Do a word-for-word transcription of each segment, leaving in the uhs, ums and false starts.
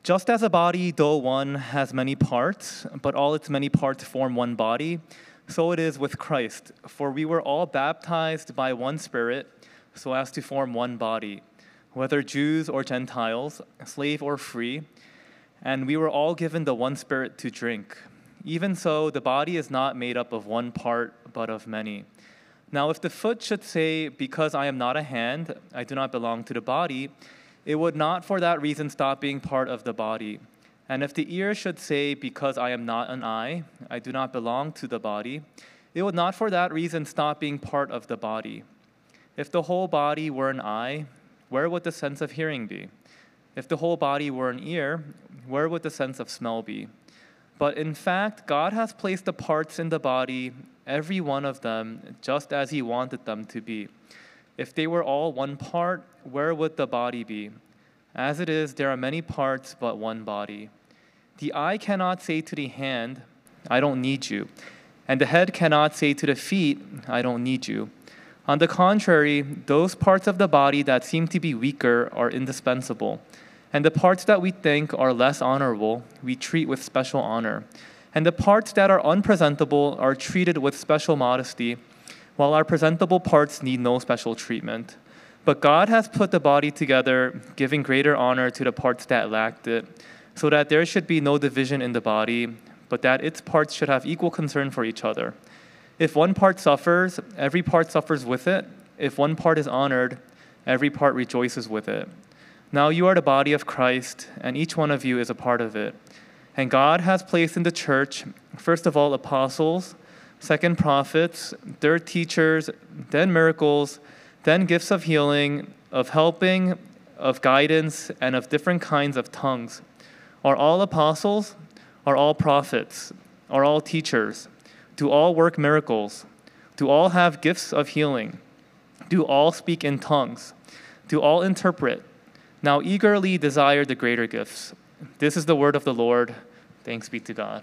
Just as a body, though one, has many parts, but all its many parts form one body, so it is with Christ. For we were all baptized by one Spirit, so as to form one body, whether Jews or Gentiles, slave or free, and we were all given the one Spirit to drink. Even so, the body is not made up of one part, but of many. Now, if the foot should say, "Because I am not a hand, I do not belong to the body," it would not for that reason stop being part of the body. And if the ear should say, "Because I am not an eye, I do not belong to the body," it would not for that reason stop being part of the body. If the whole body were an eye, where would the sense of hearing be? If the whole body were an ear, where would the sense of smell be? But in fact, God has placed the parts in the body, every one of them, just as He wanted them to be. If they were all one part, where would the body be? As it is, there are many parts, but one body. The eye cannot say to the hand, "I don't need you," and the head cannot say to the feet, "I don't need you." On the contrary, those parts of the body that seem to be weaker are indispensable, and the parts that we think are less honorable, we treat with special honor. And the parts that are unpresentable are treated with special modesty, while our presentable parts need no special treatment. But God has put the body together, giving greater honor to the parts that lacked it, so that there should be no division in the body, but that its parts should have equal concern for each other. If one part suffers, every part suffers with it. If one part is honored, every part rejoices with it. Now you are the body of Christ, and each one of you is a part of it. And God has placed in the church, first of all, apostles, second, prophets, third, teachers, then miracles, then gifts of healing, of helping, of guidance, and of different kinds of tongues. Are all apostles? Are all prophets? Are all teachers? Do all work miracles? Do all have gifts of healing? Do all speak in tongues? Do all interpret? Now eagerly desire the greater gifts. This is the word of the Lord. Thanks be to God.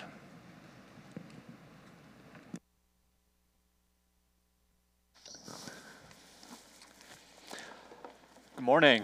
Good morning.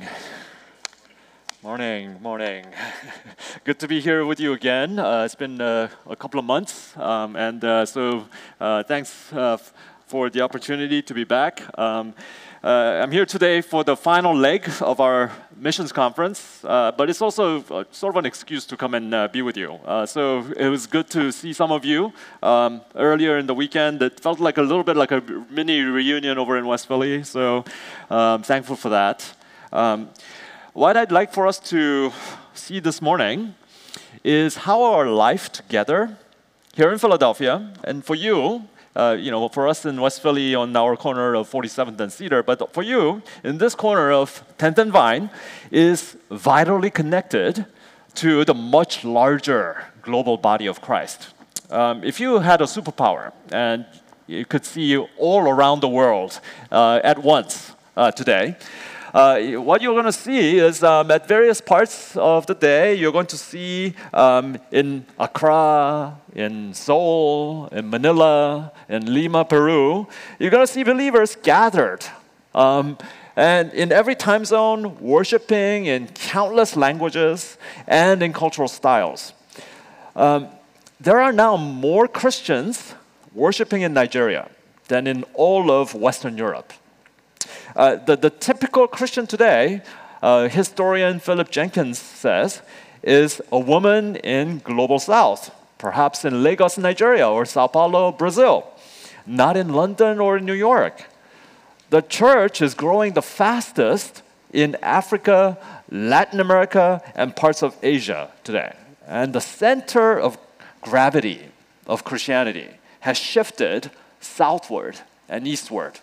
Morning, morning. Good to be here with you again. Uh, it's been uh, a couple of months, um, and uh, so uh, thanks uh, f- for the opportunity to be back. Um, uh, I'm here today for the final leg of our missions conference, uh, but it's also uh, sort of an excuse to come and uh, be with you. Uh, so it was good to see some of you um, earlier in the weekend. It felt like a little bit like a mini reunion over in West Philly, so um, thankful for that. Um, what I'd like for us to see this morning is how our life together here in Philadelphia, and for you, uh, you know, for us in West Philly on our corner of forty-seventh and Cedar, but for you in this corner of tenth and Vine, is vitally connected to the much larger global body of Christ. Um, if you had a superpower and you could see all around the world uh, at once uh, today, Uh, what you're going to see is um, at various parts of the day, you're going to see um, in Accra, in Seoul, in Manila, in Lima, Peru, you're going to see believers gathered. Um, and in every time zone, worshiping in countless languages and in cultural styles. Um, there are now more Christians worshiping in Nigeria than in all of Western Europe. Uh, the, the typical Christian today, uh, historian Philip Jenkins says, is a woman in Global South, perhaps in Lagos, Nigeria, or Sao Paulo, Brazil, not in London or New York. The church is growing the fastest in Africa, Latin America, and parts of Asia today. And the center of gravity of Christianity has shifted southward and eastward.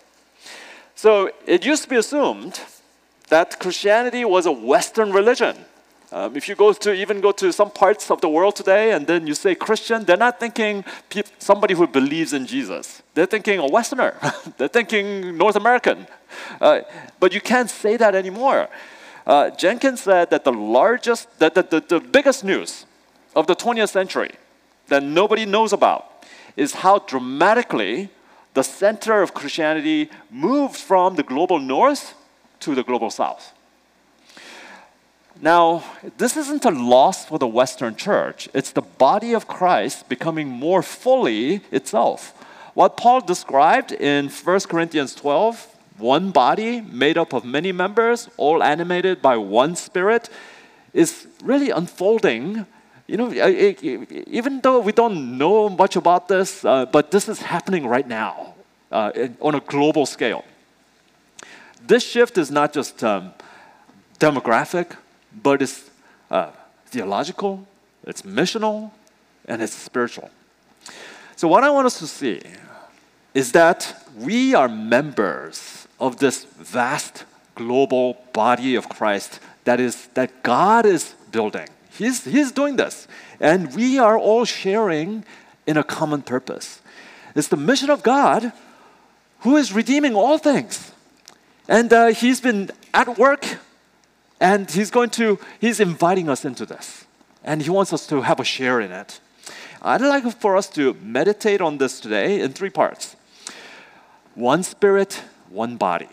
So it used to be assumed that Christianity was a Western religion. Um, if you go to even go to some parts of the world today and then you say Christian, they're not thinking pe- somebody who believes in Jesus. They're thinking a Westerner. They're thinking North American. Uh, but you can't say that anymore. Uh, Jenkins said that the largest, that the, the, the biggest news of the twentieth century that nobody knows about is how dramatically the center of Christianity moved from the global north to the global south. Now, this isn't a loss for the Western church. It's the body of Christ becoming more fully itself. What Paul described in First Corinthians twelve, one body made up of many members, all animated by one spirit, is really unfolding. You know, even though we don't know much about this, uh, but this is happening right now uh, on a global scale. This shift is not just um, demographic, but it's uh, theological, it's missional, and it's spiritual. So what I want us to see is that we are members of this vast global body of Christ that is that God is building. He's, he's doing this. And we are all sharing in a common purpose. It's the mission of God who is redeeming all things. And uh, he's been at work, and he's going to, he's inviting us into this. And he wants us to have a share in it. I'd like for us to meditate on this today in three parts. One spirit, one body.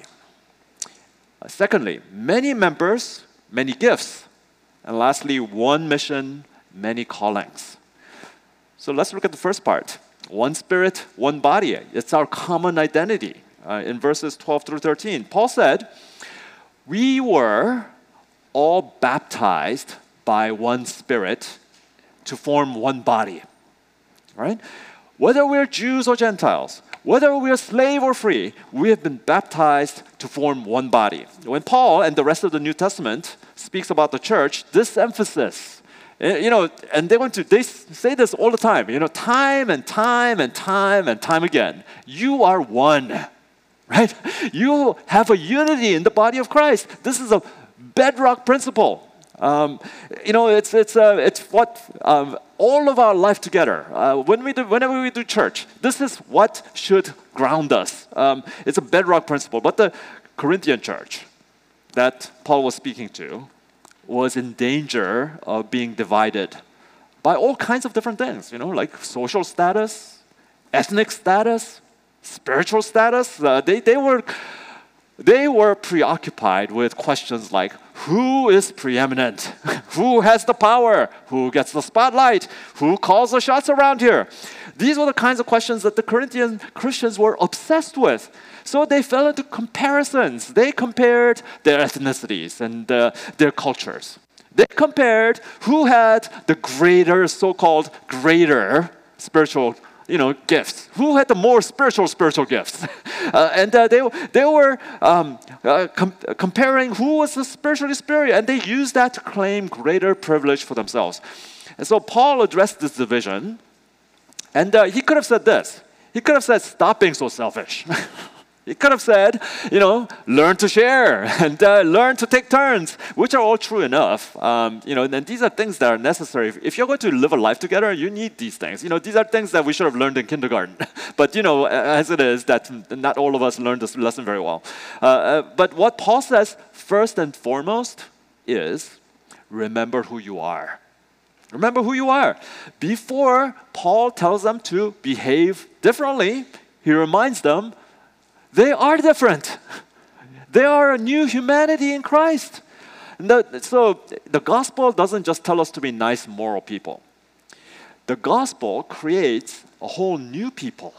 Uh, secondly, many members, many gifts. And lastly, one mission, many callings. So let's look at the first part. One spirit, one body. It's our common identity. Uh, in verses twelve through thirteen, Paul said, we were all baptized by one spirit to form one body. Right? Whether we're Jews or Gentiles, whether we're slave or free, we have been baptized to form one body. When Paul and the rest of the New Testament speaks about the church, this emphasis, you know, and they want to, they say this all the time, you know, time and time and time and time again. You are one, right? You have a unity in the body of Christ. This is a bedrock principle. Um, you know, it's it's uh, it's what um, all of our life together. Uh, when we do, whenever we do church, this is what should ground us. Um, it's a bedrock principle. But the Corinthian church that Paul was speaking to was in danger of being divided by all kinds of different things. You know, like social status, ethnic status, spiritual status. Uh, they they were. They were preoccupied with questions like, who is preeminent? Who has the power? Who gets the spotlight? Who calls the shots around here? These were the kinds of questions that the Corinthian Christians were obsessed with. So they fell into comparisons. They compared their ethnicities and uh, their cultures. They compared who had the greater, so-called greater spiritual you know, gifts. Who had the more spiritual, spiritual gifts? uh, and uh, they, they were um, uh, com comparing who was the spiritually superior, and they used that to claim greater privilege for themselves. And so Paul addressed this division, and uh, he could have said this. He could have said, stop being so selfish. He could have said, you know, learn to share and uh, learn to take turns, which are all true enough. Um, you know, and these are things that are necessary. If you're going to live a life together, you need these things. You know, these are things that we should have learned in kindergarten. But, you know, as it is, that not all of us learned this lesson very well. Uh, uh, but what Paul says first and foremost is remember who you are. Remember who you are. Before Paul tells them to behave differently, he reminds them they are different. They are a new humanity in Christ. The, so the gospel doesn't just tell us to be nice, moral people. The gospel creates a whole new people.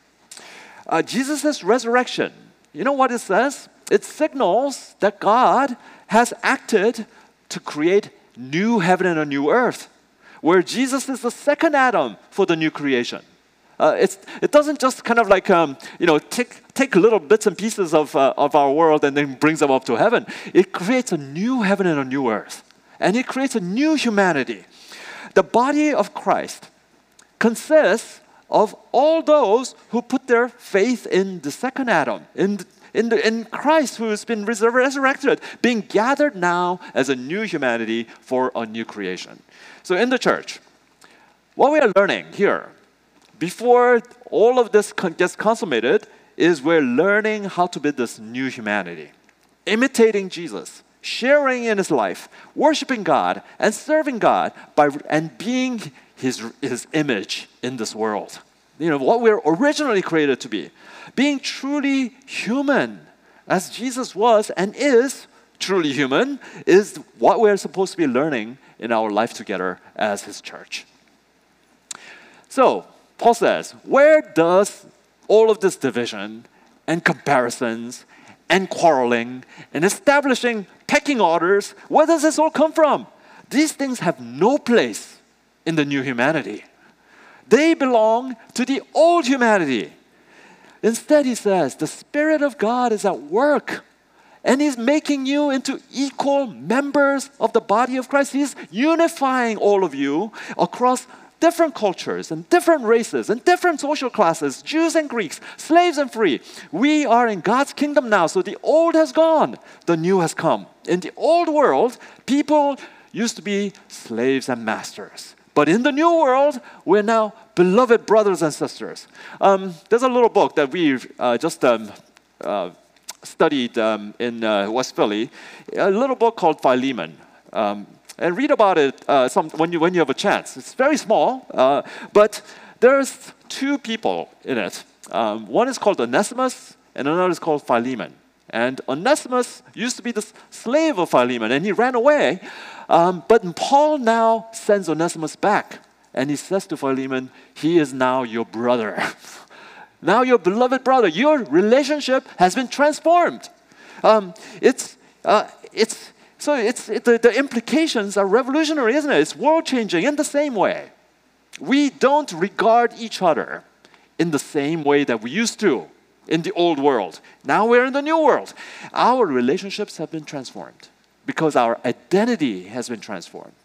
Uh, Jesus' resurrection, you know what it says? It signals that God has acted to create new heaven and a new earth, where Jesus is the second Adam for the new creation. Uh, it's, it doesn't just kind of like, um, you know, take, take little bits and pieces of, uh, of our world and then brings them up to heaven. It creates a new heaven and a new earth. And it creates a new humanity. The body of Christ consists of all those who put their faith in the second Adam, in, in, the, in Christ who has been resurrected, being gathered now as a new humanity for a new creation. So in the church, what we are learning here, before all of this gets consummated, is we're learning how to build this new humanity. Imitating Jesus, sharing in his life, worshiping God, and serving God, by, and being his, his image in this world. You know, what we're originally created to be. Being truly human, as Jesus was and is truly human, is what we're supposed to be learning in our life together as His church. So, Paul says, where does all of this division and comparisons and quarreling and establishing pecking orders, where does this all come from? These things have no place in the new humanity. They belong to the old humanity. Instead, he says, the Spirit of God is at work, and He's making you into equal members of the body of Christ. He's unifying all of you across different cultures and different races and different social classes, Jews and Greeks, slaves and free. We are in God's kingdom now, so the old has gone, the new has come. In the old world, people used to be slaves and masters. But in the new world, we're now beloved brothers and sisters. Um, there's a little book that we uh, just um, uh, studied um, in uh, West Philly, a little book called Philemon. Um, And read about it uh, some, when, you, when you have a chance. It's very small, uh, but there's two people in it. Um, one is called Onesimus, and another is called Philemon. And Onesimus used to be the slave of Philemon, and he ran away. Um, but Paul now sends Onesimus back, and he says to Philemon, he is now your brother. Now your beloved brother. Your relationship has been transformed. Um, it's, uh, it's, So it's, it, the, the implications are revolutionary, isn't it? It's world-changing in the same way. We don't regard each other in the same way that we used to in the old world. Now we're in the new world. Our relationships have been transformed because our identity has been transformed.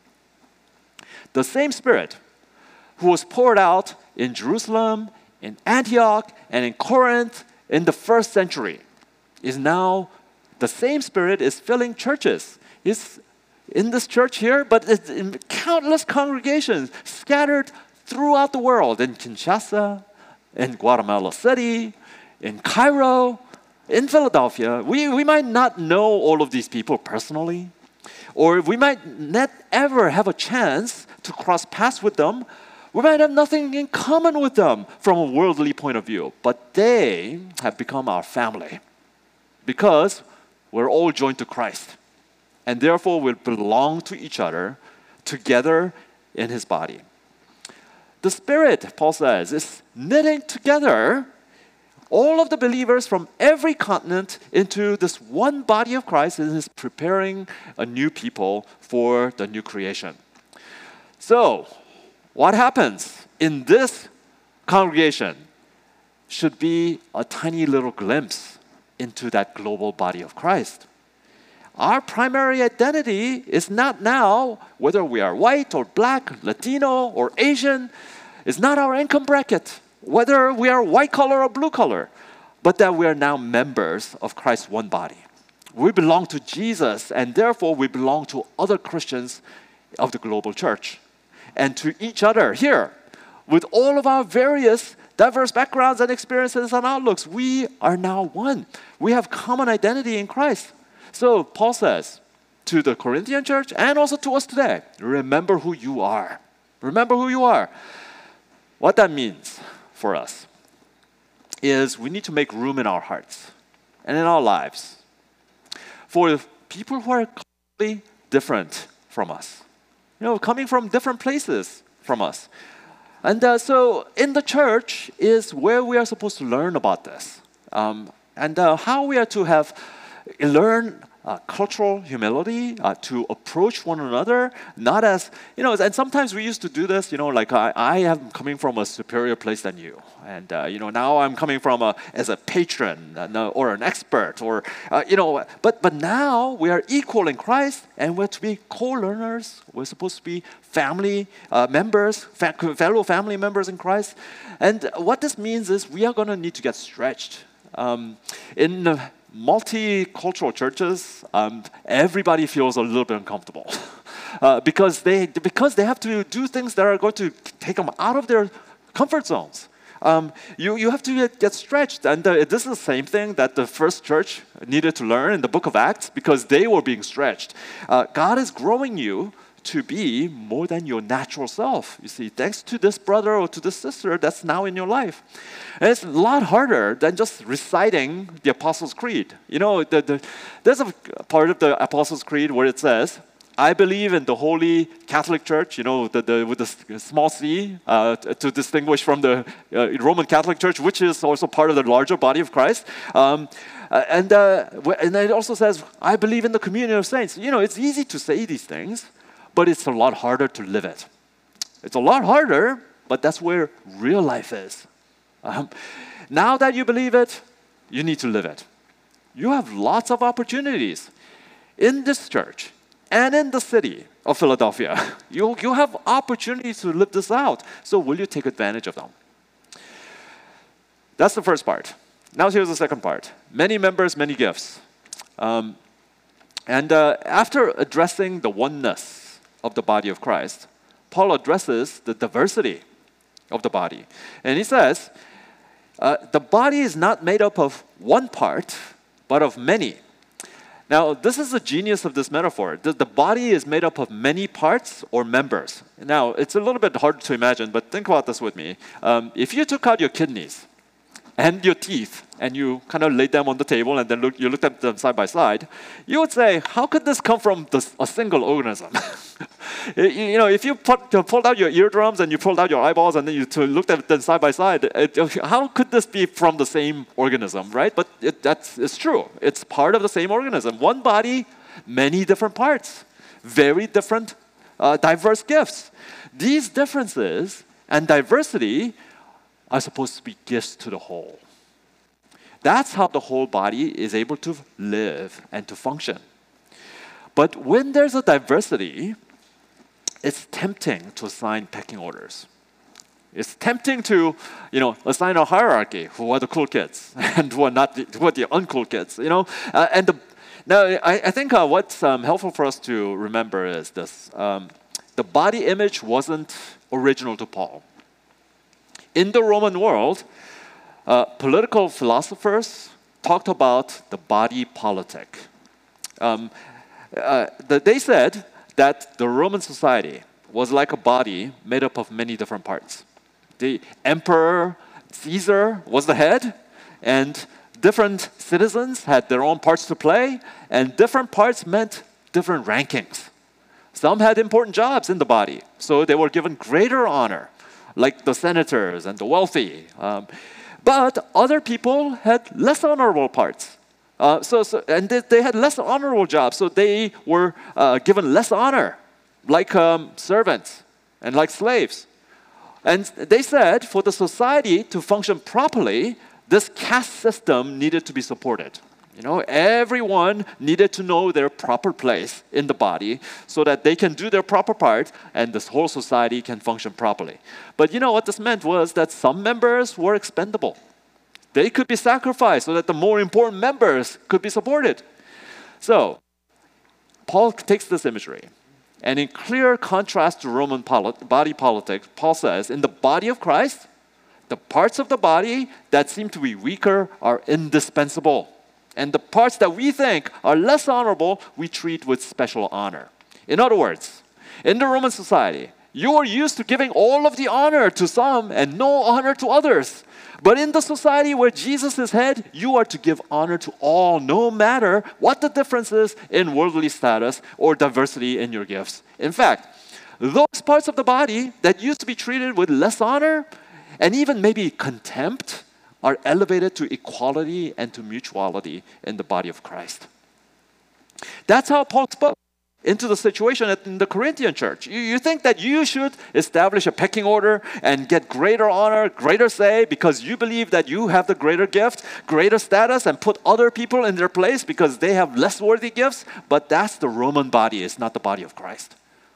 The same Spirit who was poured out in Jerusalem, in Antioch, and in Corinth in the first century is now, the same Spirit is filling churches. It's in this church here, but it's in countless congregations scattered throughout the world, in Kinshasa, in Guatemala City, in Cairo, in Philadelphia. We, we might not know all of these people personally, or we might not ever have a chance to cross paths with them. We might have nothing in common with them from a worldly point of view, but they have become our family because we're all joined to Christ. And therefore we belong to each other together in His body. The Spirit, Paul says, is knitting together all of the believers from every continent into this one body of Christ, and is preparing a new people for the new creation. So, what happens in this congregation should be a tiny little glimpse into that global body of Christ. Our primary identity is not now whether we are white or black, Latino or Asian. It's not our income bracket, whether we are white collar or blue collar, but that we are now members of Christ's one body. We belong to Jesus, and therefore we belong to other Christians of the global church and to each other here. With all of our various diverse backgrounds and experiences and outlooks, we are now one. We have common identity in Christ. So Paul says to the Corinthian church and also to us today, remember who you are. Remember who you are. What that means for us is we need to make room in our hearts and in our lives for people who are completely different from us. You know, coming from different places from us. And uh, so in the church is where we are supposed to learn about this. Um, and uh, how we are to have learn uh, cultural humility, uh, to approach one another, not as, you know, and sometimes we used to do this, you know, like I, I am coming from a superior place than you. And, uh, you know, now I'm coming from a, as a patron uh, or an expert or, uh, you know, but, but now we are equal in Christ and we're to be co-learners. We're supposed to be family uh, members, fa- fellow family members in Christ. And what this means is we are going to need to get stretched. Um, in uh, multicultural churches, um, everybody feels a little bit uncomfortable uh, because they because they have to do things that are going to take them out of their comfort zones. Um, you, you have to get, get stretched, and uh, this is the same thing that the first church needed to learn in the book of Acts because they were being stretched. Uh, God is growing you to be more than your natural self. You see, thanks to this brother or to this sister that's now in your life. And it's a lot harder than just reciting the Apostles' Creed. You know, the, the, there's a part of the Apostles' Creed where it says, I believe in the Holy Catholic Church, you know, the, the, with the small c, uh, to distinguish from the uh, Roman Catholic Church, which is also part of the larger body of Christ. Um, uh, and, uh, and it also says, I believe in the communion of saints. You know, it's easy to say these things, but it's a lot harder to live it. It's a lot harder, but that's where real life is. Um, now that you believe it, you need to live it. You have lots of opportunities in this church and in the city of Philadelphia. You, you have opportunities to live this out. So will you take advantage of them? That's the first part. Now here's the second part. Many members, many gifts. Um, and uh, after addressing the oneness of the body of Christ, Paul addresses the diversity of the body. And he says, uh, the body is not made up of one part, but of many. Now, this is the genius of this metaphor. The, the body is made up of many parts or members. Now, it's a little bit hard to imagine, but think about this with me. Um, if you took out your kidneys and your teeth, and you kind of laid them on the table, and then look, you looked at them side by side, you would say, how could this come from this, a single organism? you, you know, if you put, pulled out your eardrums and you pulled out your eyeballs and then you looked at them side by side, it, how could this be from the same organism, right? But it, that's it's true. It's part of the same organism. One body, many different parts, very different, uh, diverse gifts. These differences and diversity are supposed to be gifts to the whole. That's how the whole body is able to live and to function. But when there's a diversity, it's tempting to assign pecking orders. It's tempting to, you know, assign a hierarchy. Who are the cool kids and who are not? The, who are the uncool kids? You know, uh, and the, now I, I think uh, what's um, helpful for us to remember is this: um, the body image wasn't original to Paul. In the Roman world, Uh, political philosophers talked about the body politic. Um, uh, the, they said that the Roman society was like a body made up of many different parts. The emperor, Caesar, was the head, and different citizens had their own parts to play, and different parts meant different rankings. Some had important jobs in the body, so they were given greater honor, like the senators and the wealthy. Um, But other people had less honorable parts. Uh, so, so, and they, they had less honorable jobs, so they were uh, given less honor, like um, servants and like slaves. And they said for the society to function properly, this caste system needed to be supported. You know, everyone needed to know their proper place in the body so that they can do their proper part and this whole society can function properly. But you know what this meant was that some members were expendable. They could be sacrificed so that the more important members could be supported. So, Paul takes this imagery, and in clear contrast to Roman polit- body politics, Paul says, in the body of Christ, the parts of the body that seem to be weaker are indispensable. And the parts that we think are less honorable, we treat with special honor. In other words, in the Roman society, you are used to giving all of the honor to some and no honor to others. But in the society where Jesus is head, you are to give honor to all, no matter what the difference is in worldly status or diversity in your gifts. In fact, those parts of the body that used to be treated with less honor and even maybe contempt are elevated to equality and to mutuality in the body of Christ. That's how Paul spoke into the situation in the Corinthian church. You, you think that you should establish a pecking order and get greater honor, greater say, because you believe that you have the greater gift, greater status, and put other people in their place because they have less worthy gifts, but that's the Roman body, it's not the body of Christ.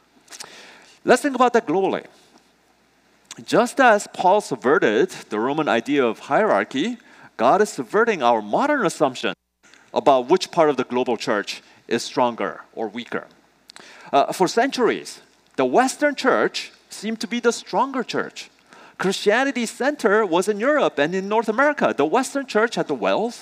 Let's think about that globally. Just as Paul subverted the Roman idea of hierarchy, God is subverting our modern assumption about which part of the global church is stronger or weaker. Uh, for centuries, the Western church seemed to be the stronger church. Christianity's center was in Europe and in North America. The Western church had the wealth,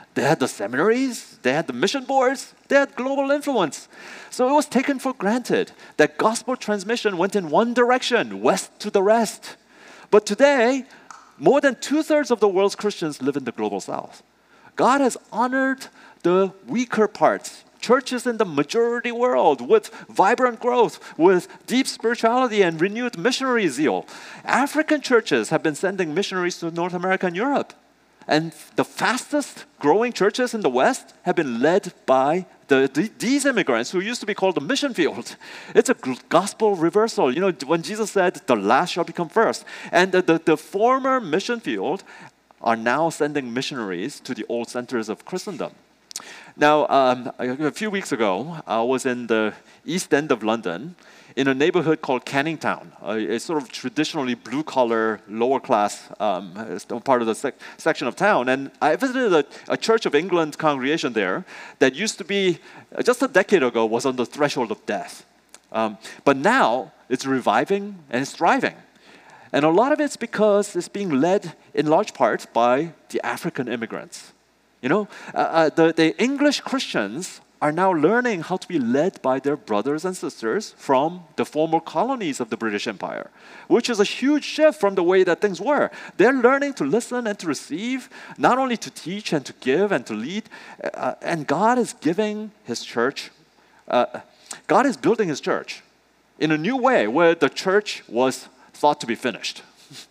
They had the seminaries, they had the mission boards, they had global influence. So it was taken for granted that gospel transmission went in one direction, west to the rest. But today, more than two-thirds of the world's Christians live in the global south. God has honored the weaker parts, churches in the majority world with vibrant growth, with deep spirituality and renewed missionary zeal. African churches have been sending missionaries to North America and Europe. And the fastest growing churches in the West have been led by the, the, these immigrants who used to be called the mission field. It's a gospel reversal. You know, when Jesus said, the last shall become first. And the, the, the former mission field are now sending missionaries to the old centers of Christendom. Now, um, a few weeks ago, I was in the East End of London in a neighborhood called Canning Town, a, a sort of traditionally blue-collar, lower-class um, part of the sec section of town. And I visited a, a Church of England congregation there that used to be, uh, just a decade ago, was on the threshold of death. Um, but now, it's reviving and it's thriving. And a lot of it's because it's being led in large part by the African immigrants. You know, uh, uh, the, the English Christians are now learning how to be led by their brothers and sisters from the former colonies of the British Empire, which is a huge shift from the way that things were. They're learning to listen and to receive, not only to teach and to give and to lead, uh, and God is giving His church, uh, God is building His church in a new way where the church was thought to be finished.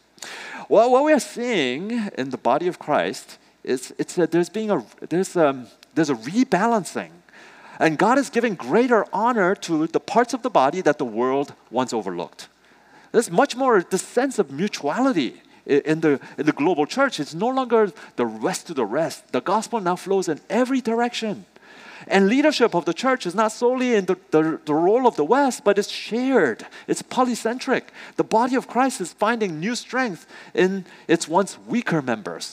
Well, what we are seeing in the body of Christ is it's a, there's being a there's um there's a rebalancing, and God is giving greater honor to the parts of the body that the world once overlooked. There's much more this sense of mutuality in the in the global church. It's no longer the rest to the rest. The gospel now flows in every direction. And leadership of the church is not solely in the, the, the role of the West, but it's shared. It's polycentric. The body of Christ is finding new strength in its once weaker members.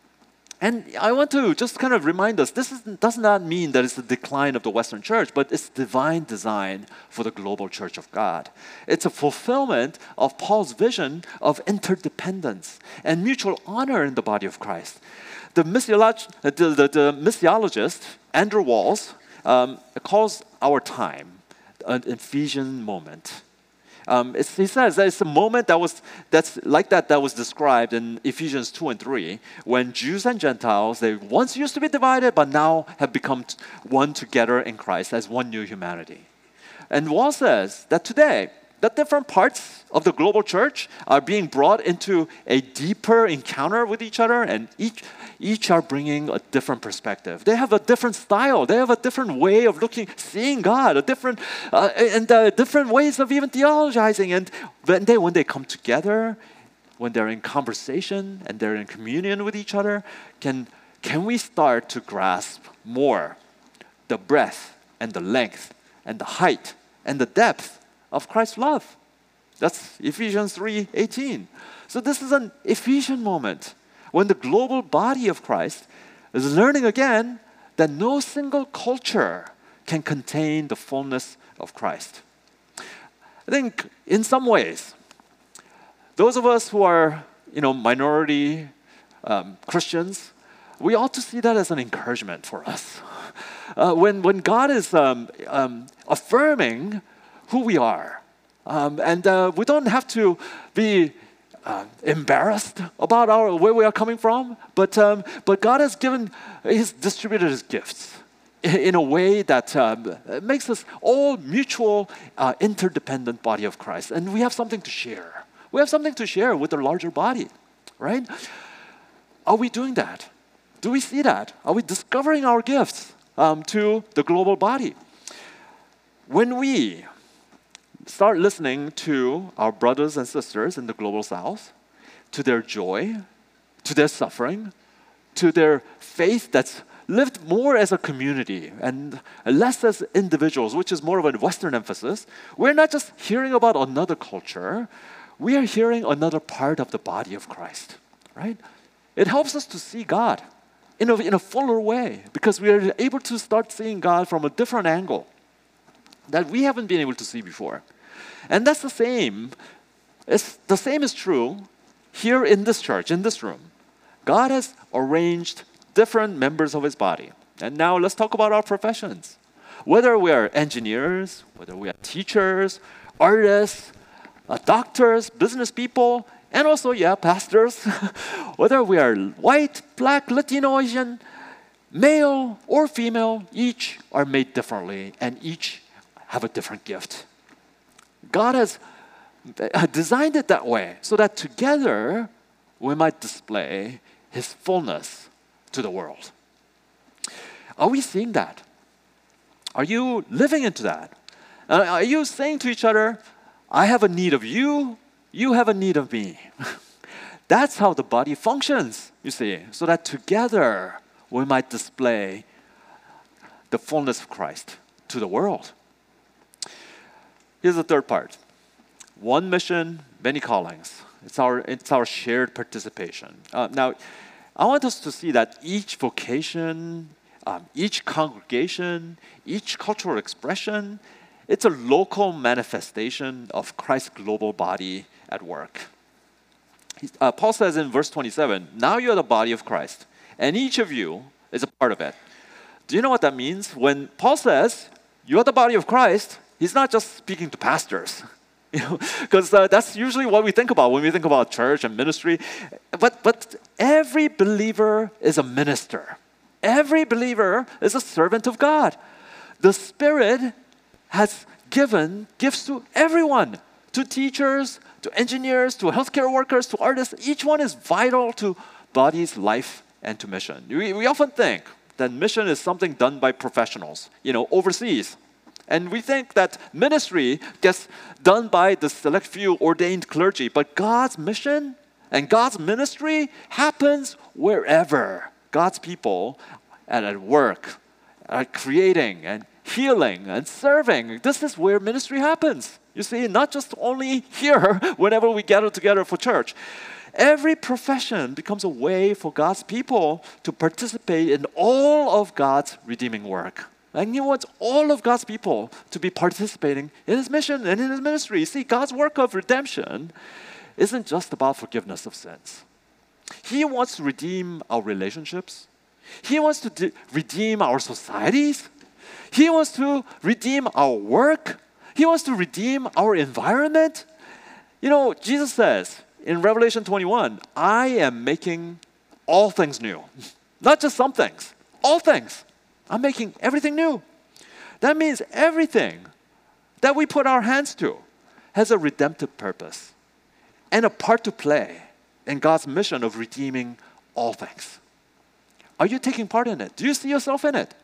And I want to just kind of remind us, this is, does not mean that it's the decline of the Western church, but it's divine design for the global church of God. It's a fulfillment of Paul's vision of interdependence and mutual honor in the body of Christ. The, missiolog the, the, the missiologist, Andrew Walls, um, calls our time an Ephesian moment. Um, it's, he says that it's a moment that was that's like that that was described in Ephesians two and three, when Jews and Gentiles, they once used to be divided, but now have become one together in Christ as one new humanity. And Wall says that today, the different parts of the global church are being brought into a deeper encounter with each other, and each each are bringing a different perspective. They have a different style. They have a different way of looking, seeing God, a different uh, and uh, different ways of even theologizing. And when they when they come together, when they're in conversation and they're in communion with each other, can can we start to grasp more the breadth and the length and the height and the depth of Christ's love? That's Ephesians three eighteen. So this is an Ephesian moment when the global body of Christ is learning again that no single culture can contain the fullness of Christ. I think in some ways, those of us who are, you know, minority um, Christians, we ought to see that as an encouragement for us. Uh, when, when God is um, um, affirming who we are, um, and uh, we don't have to be Uh, embarrassed about our where we are coming from, but um, but God has given, He's distributed His gifts in, in a way that um, makes us all mutual, uh, interdependent body of Christ, and we have something to share. We have something to share with the larger body, right? Are we doing that? Do we see that? Are we discovering our gifts um, to the global body? When we start listening to our brothers and sisters in the global south, to their joy, to their suffering, to their faith that's lived more as a community and less as individuals, which is more of a Western emphasis. We're not just hearing about another culture, we are hearing another part of the body of Christ, right? It helps us to see God in a, in a fuller way, because we are able to start seeing God from a different angle that we haven't been able to see before. And that's the same. It's, the same is true here in this church, in this room. God has arranged different members of his body. And now let's talk about our professions. Whether we are engineers, whether we are teachers, artists, uh, doctors, business people, and also, yeah, pastors, whether we are white, black, Latino, Asian, male or female, each are made differently and each have a different gift. God has designed it that way so that together we might display his fullness to the world. Are we seeing that? Are you living into that? Uh, are you saying to each other, I have a need of you, you have a need of me? That's how the body functions, you see, so that together we might display the fullness of Christ to the world. Here's the third part. One mission, many callings. It's our, it's our shared participation. Uh, now, I want us to see that each vocation, um, each congregation, each cultural expression, it's a local manifestation of Christ's global body at work. Uh, Paul says in verse twenty-seven, now you are the body of Christ, and each of you is a part of it. Do you know what that means? When Paul says, you are the body of Christ, he's not just speaking to pastors. You know, because uh, that's usually what we think about when we think about church and ministry. But, but every believer is a minister. Every believer is a servant of God. The Spirit has given gifts to everyone, to teachers, to engineers, to healthcare workers, to artists. Each one is vital to body's life and to mission. We, we often think that mission is something done by professionals, you know, overseas. And we think that ministry gets done by the select few ordained clergy, but God's mission and God's ministry happens wherever God's people are at work, are creating and healing and serving. This is where ministry happens. You see, not just only here whenever we gather together for church. Every profession becomes a way for God's people to participate in all of God's redeeming work. And he wants all of God's people to be participating in his mission and in his ministry. See, God's work of redemption isn't just about forgiveness of sins. He wants to redeem our relationships. He wants to de- redeem our societies. He wants to redeem our work. He wants to redeem our environment. You know, Jesus says in Revelation twenty-one, I am making all things new. Not just some things, all things. I'm making everything new. That means everything that we put our hands to has a redemptive purpose and a part to play in God's mission of redeeming all things. Are you taking part in it? Do you see yourself in it?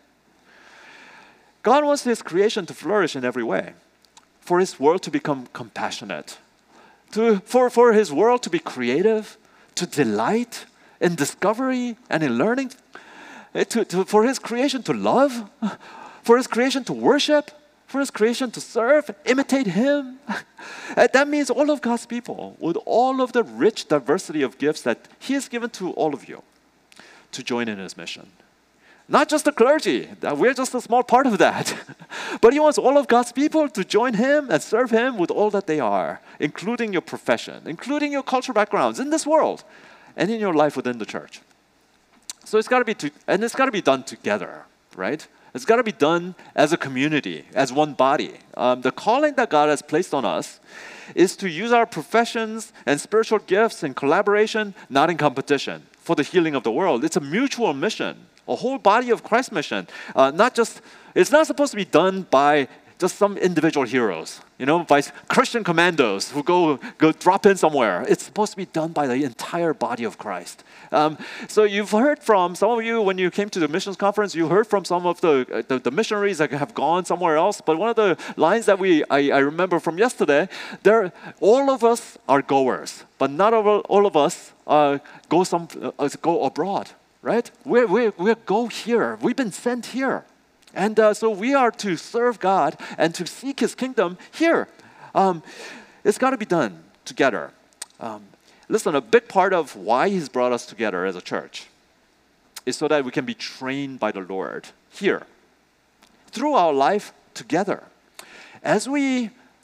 God wants his creation to flourish in every way, for his world to become compassionate, to, for, for his world to be creative, to delight in discovery and in learning, To, to, for his creation to love, for his creation to worship, for his creation to serve, imitate him. And that means all of God's people, with all of the rich diversity of gifts that he has given to all of you, to join in his mission. Not just the clergy, we're just a small part of that. But he wants all of God's people to join him and serve him with all that they are, including your profession, including your cultural backgrounds in this world, and in your life within the church. So it's got to be, to, and it's got to be done together, right? It's got to be done as a community, as one body. Um, the calling that God has placed on us is to use our professions and spiritual gifts in collaboration, not in competition, for the healing of the world. It's a mutual mission, a whole body of Christ mission. Uh, not just, it's not supposed to be done by just some individual heroes, you know, by Christian commandos who go, go drop in somewhere. It's supposed to be done by the entire body of Christ. Um, so you've heard from, some of you, when you came to the missions conference, you heard from some of the, uh, the, the missionaries that have gone somewhere else. But one of the lines that we I, I remember from yesterday, there, all of us are goers, but not all, all of us uh, go, some, uh, go abroad, right? We're, we're, we're go here. We've been sent here. And uh, so we are to serve God and to seek his kingdom here. Um, it's got to be done together. Um, listen, a big part of why he's brought us together as a church is so that we can be trained by the Lord here through our life together. As we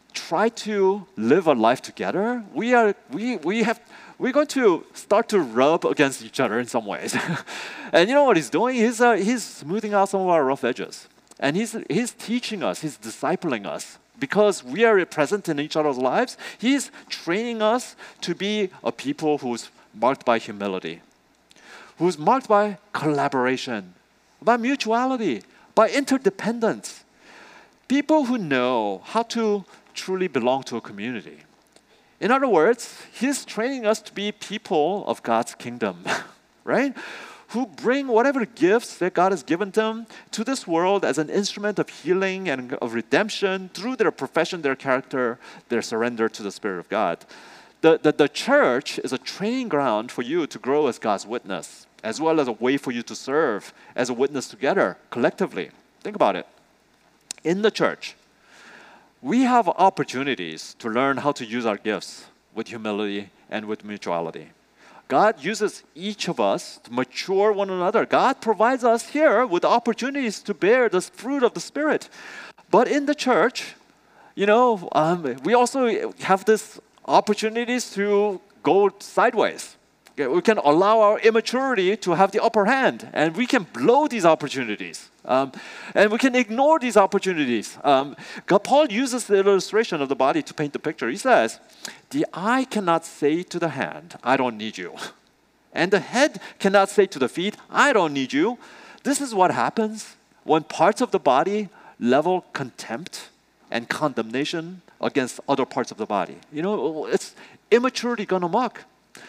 try to live a life together, we are we we have we're going to start to rub against each other in some ways. And you know what he's doing? He's uh, he's smoothing out some of our rough edges, and he's he's teaching us, he's discipling us. Because we are present in each other's lives, he's training us to be a people who's marked by humility, who's marked by collaboration, by mutuality, by interdependence. People who know how to truly belong to a community. In other words, he's training us to be people of God's kingdom, right? Who bring whatever gifts that God has given them to this world as an instrument of healing and of redemption through their profession, their character, their surrender to the Spirit of God. The, the, the church is a training ground for you to grow as God's witness, as well as a way for you to serve as a witness together, collectively. Think about it. In the church, we have opportunities to learn how to use our gifts with humility and with mutuality. God uses each of us to mature one another. God provides us here with opportunities to bear the fruit of the Spirit. But in the church, you know, um, we also have these opportunities to go sideways. We can allow our immaturity to have the upper hand, and we can blow these opportunities. Um, and we can ignore these opportunities. Um, God, Paul uses the illustration of the body to paint the picture. He says, the eye cannot say to the hand, I don't need you. And the head cannot say to the feet, I don't need you. This is what happens when parts of the body level contempt and condemnation against other parts of the body. You know, it's immaturity gone amok.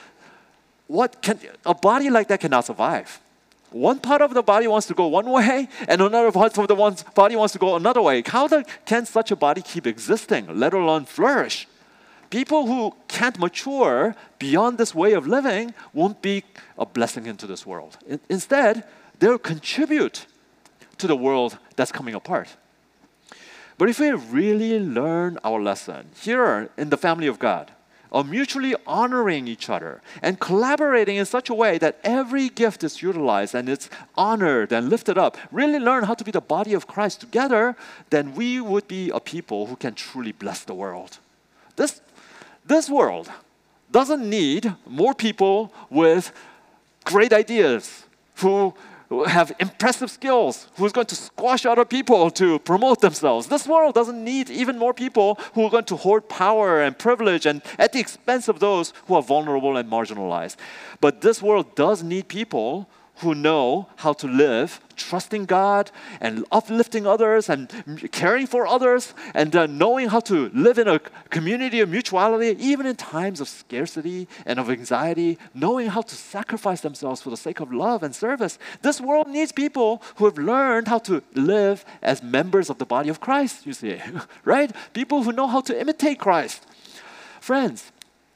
What can, a body like that cannot survive. One part of the body wants to go one way, and another part of the one's body wants to go another way. How the, can such a body keep existing, let alone flourish? People who can't mature beyond this way of living won't be a blessing into this world. In, instead, they'll contribute to the world that's coming apart. But if we really learn our lesson here in the family of God, of mutually honoring each other and collaborating in such a way that every gift is utilized and it's honored and lifted up, really learn how to be the body of Christ together, then we would be a people who can truly bless the world. This, this world doesn't need more people with great ideas, who have impressive skills, who's going to squash other people to promote themselves. This world doesn't need even more people who are going to hoard power and privilege and at the expense of those who are vulnerable and marginalized. But this world does need people who know how to live, trusting God and uplifting others and caring for others and uh, knowing how to live in a community of mutuality, even in times of scarcity and of anxiety, knowing how to sacrifice themselves for the sake of love and service. This world needs people who have learned how to live as members of the body of Christ, you see, right? People who know how to imitate Christ. Friends,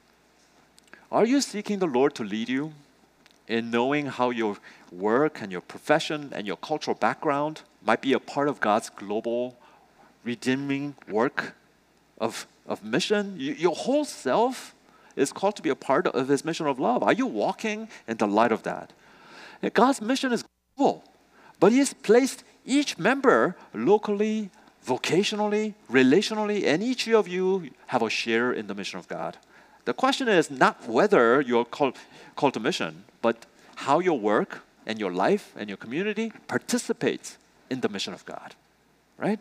are you seeking the Lord to lead you in knowing how your work and your profession and your cultural background might be a part of God's global redeeming work of, of mission? You, your whole self is called to be a part of His mission of love. Are you walking in the light of that? And God's mission is global, but He has placed each member locally, vocationally, relationally, and each of you have a share in the mission of God. The question is not whether you're called, called to mission, but how your work and your life and your community participates in the mission of God, right?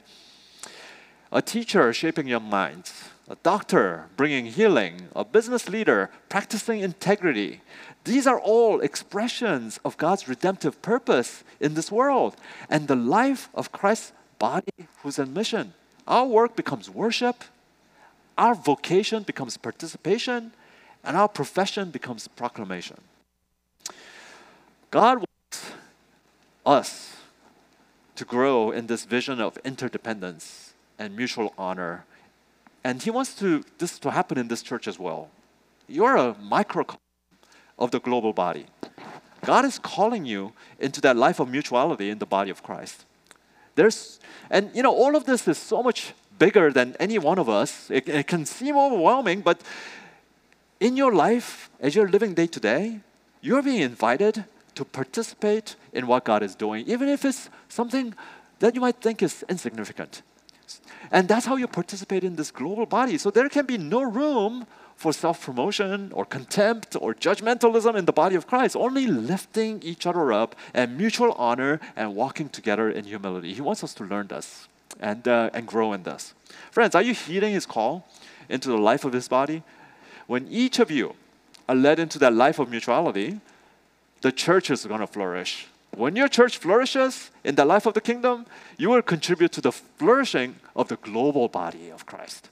A teacher shaping young minds, a doctor bringing healing, a business leader practicing integrity. These are all expressions of God's redemptive purpose in this world and the life of Christ's body who's in mission. Our work becomes worship, our vocation becomes participation, and our profession becomes proclamation. God wants us to grow in this vision of interdependence and mutual honor. And He wants to, this to happen in this church as well. You're a microcosm of the global body. God is calling you into that life of mutuality in the body of Christ. There's, and you know, all of this is so much bigger than any one of us. It, it can seem overwhelming, but in your life, as you're living day to day, you're being invited to participate in what God is doing, even if it's something that you might think is insignificant. And that's how you participate in this global body. So there can be no room for self-promotion or contempt or judgmentalism in the body of Christ, only lifting each other up and mutual honor and walking together in humility. He wants us to learn this and, uh, and grow in this. Friends, are you heeding his call into the life of his body? When each of you are led into that life of mutuality, the church is going to flourish. When your church flourishes in the life of the kingdom, you will contribute to the flourishing of the global body of Christ.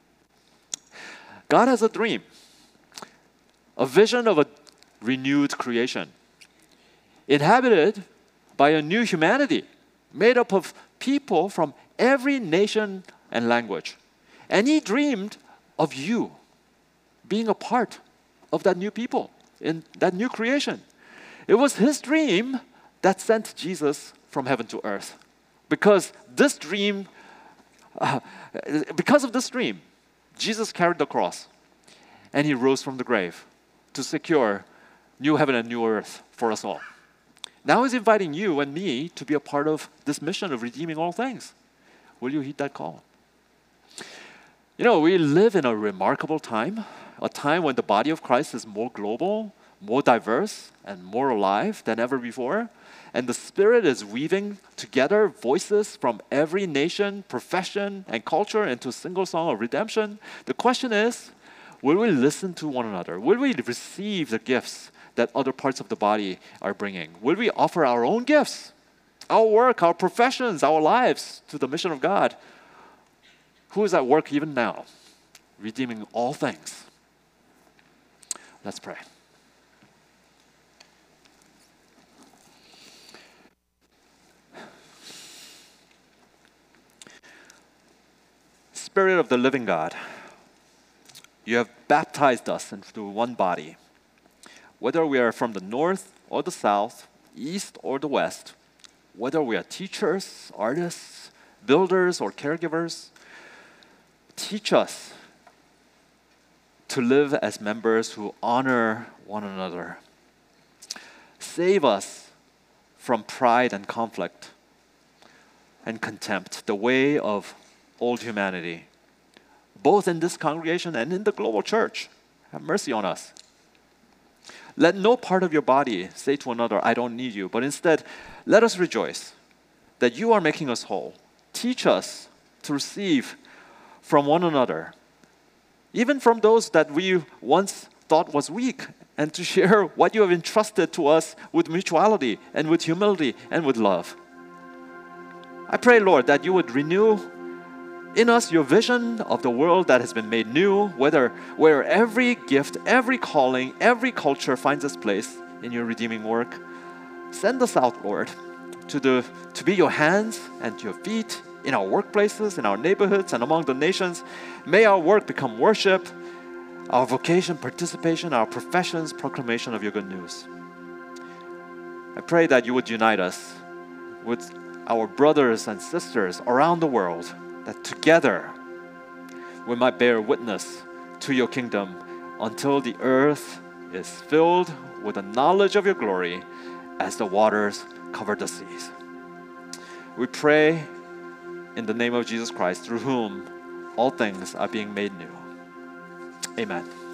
God has a dream, a vision of a renewed creation, inhabited by a new humanity, made up of people from every nation and language. And he dreamed of you being a part of that new people, in that new creation. It was his dream that sent Jesus from heaven to earth. Because this dream, uh, because of this dream, Jesus carried the cross and he rose from the grave to secure new heaven and new earth for us all. Now he's inviting you and me to be a part of this mission of redeeming all things. Will you heed that call? You know, we live in a remarkable time, a time when the body of Christ is more global, more diverse, and more alive than ever before. And the Spirit is weaving together voices from every nation, profession, and culture into a single song of redemption. The question is, will we listen to one another? Will we receive the gifts that other parts of the body are bringing? Will we offer our own gifts, our work, our professions, our lives to the mission of God, who is at work even now, redeeming all things? Let's pray. Spirit of the living God, you have baptized us into one body. Whether we are from the north or the south, east or the west, whether we are teachers, artists, builders, or caregivers, teach us to live as members who honor one another. Save us from pride and conflict and contempt, the way of old humanity, both in this congregation and in the global church. Have mercy on us. Let no part of your body say to another, I don't need you, but instead, let us rejoice that you are making us whole. Teach us to receive from one another, even from those that we once thought was weak, and to share what you have entrusted to us with mutuality and with humility and with love. I pray, Lord, that you would renew in us your vision of the world that has been made new, whether where every gift, every calling, every culture finds its place in your redeeming work. Send us out, Lord, to the to be your hands and your feet in our workplaces, in our neighborhoods, and among the nations. May our work become worship, our vocation, participation, our professions, proclamation of your good news. I pray that you would unite us with our brothers and sisters around the world, that together we might bear witness to your kingdom until the earth is filled with the knowledge of your glory as the waters cover the seas. We pray in the name of Jesus Christ, through whom all things are being made new. Amen.